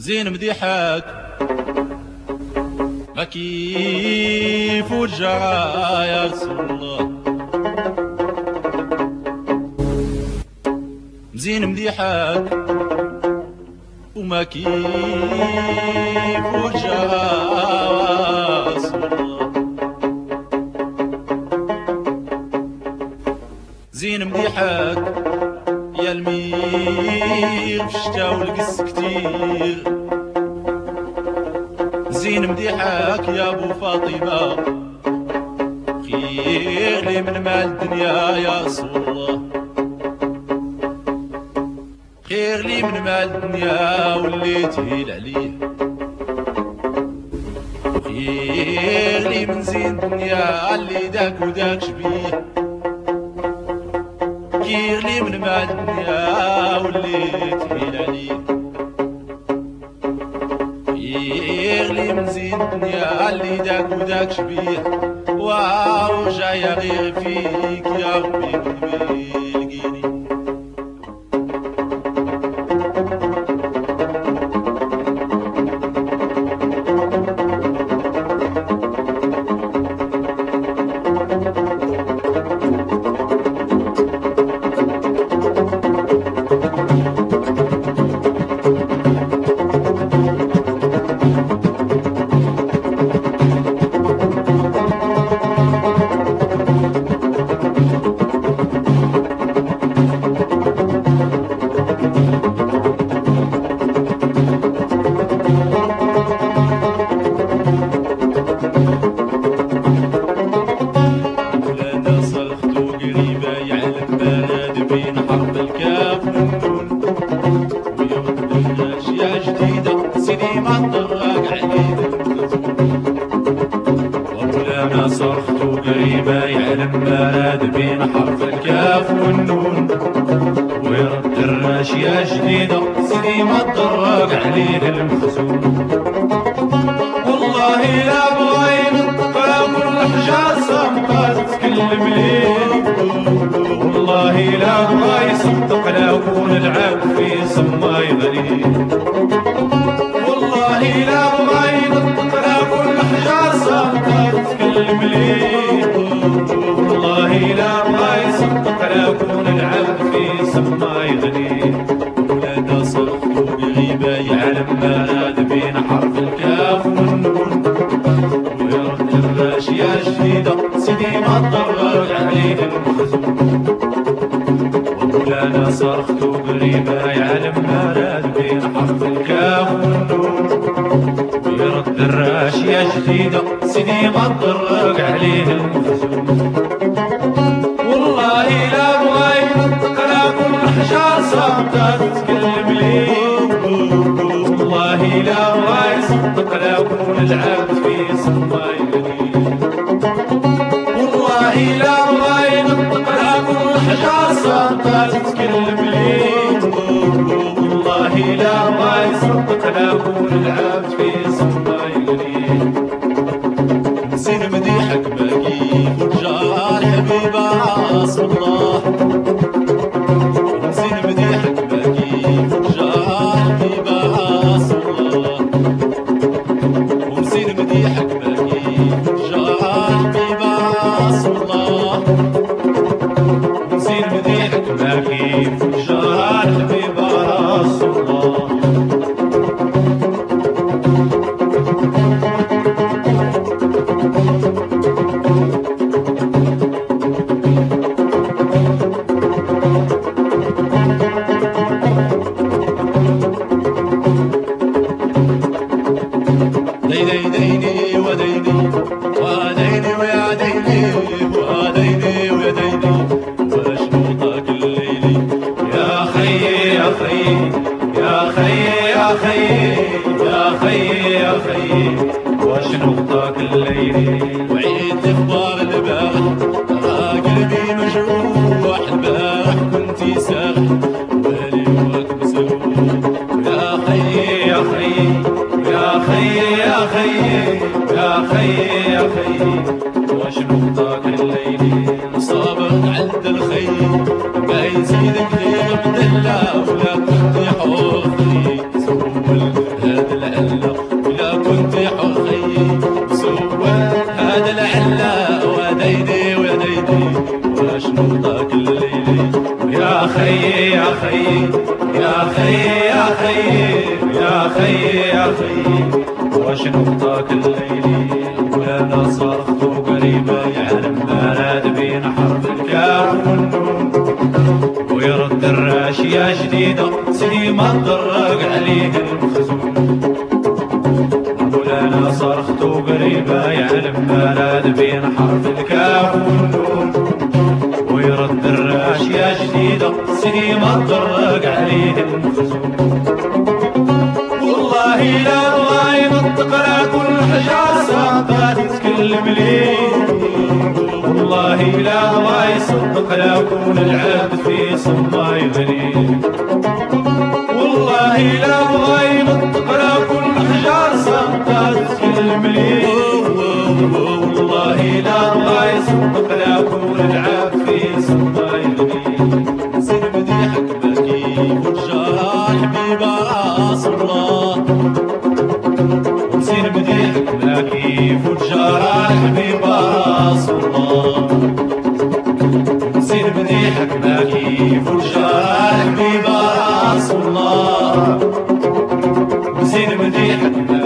زين مديحك ما كيف ورجع يا رسول الله. زين مديحك وما كيف ورجع يا رسول الله. زين مديحك يا الميغ في الشتا والقس كتير. زين مديحك يا ابو فاطمه خير لي من مال الدنيا يا رسول الله. خير لي من مال الدنيا واللي تهيل عليه. خير لي من زين الدنيا اللي داك وداك شبيه. خير لي من مال الدنيا واللي تهيل عليه. خير لي من زين الدنيا اللي داك وداك شبيه. واو جاي غير فيك يا ربي بالقيني. صرخت قريبة يعلم مراد بين حرف الكاف والنون. ويرد الراشية جديدة سيدي ما تضرق عليه المخزون. والله لا بغى ينطق كل حجار صامتة تتكلم ليه. والله لا بغى يصدق لا يكون العاب في سما يغليه. والله لا بغى ينطق لا كل حجار صامتة تتكلم ليه. والله لا بغى يصدق لا يكون العاب في سما يغليه. ولا صرخت بغيبة يعلم مراد بين حرف الكاف والنون. ويرد الراشية جديدة سيدي ما تضرر عليه المخزون. ومولانا صرخت بغيبة يعلم مراد بين حرف الكاف والنون. ويرد الراشية جديدة سيدي ما تضرر عليه المخزون. والله لا بغى ينطق لا كل حجار صامتة تتكلم ليه. والله لا بغى يصدق لا يكون العاب في سما يغليه. والله لا بغى ينطق لا كل حجار صامتة تتكلم ليه. والله لا بغى يصدق لا يكون العاب في سما يغليه. زين مديحك باقي ورجال حبيبه رسول الله. زين مديحك باقي ورجال حبيبه رسول الله. وزين مديحك باقي ورجال حبيبه رسول الله. وزين مديحك باقي ورجال حبيبه رسول الله. ديني وديني وديني ويا ديني وديني ويا ديني واشنطك الليلي. يا خيي يا خيي يا خيي يا خيي يا خيي يا خيي واشنطك الليلي. وعيد اخبار البارح قلبي مجروح. البارح كنتي سارح بالي وراك مسروح. يا خيي يا خيي يا خيي يا خيي يا خيي يا خيي واشنطك الليلي. صابرت عند الخي ما يزيدك غير مدلع. ولا كنت حوضي سول عرفي واش نخطاك الليلي ولا صرخت قريبة يعلم مراد بين حرف الكاف والنون ويرد الراشية جديدة سيدي ما تضرق عليه المخزون مولانا صرخت قريبة يعلم مراد بين حرف الكاف والنون ويرد الراشية جديدة سيدي ما تضرق عليه المخزون والله لا الله ينطق لا كل حجار ساقات يتكلم لي والله لا الله يصدق لا كون العبد في سما يغني والله لا الله ينطق لا كل حجار ساقات يتكلم لي والله لا الله يصدق لا كون العبد في سما يغني زين مديحك بكي والجراح ببراس الله زين مديحك بكي والجراح ببراس الله زين مديحك بكي والجراح ببراس الله زين مديحك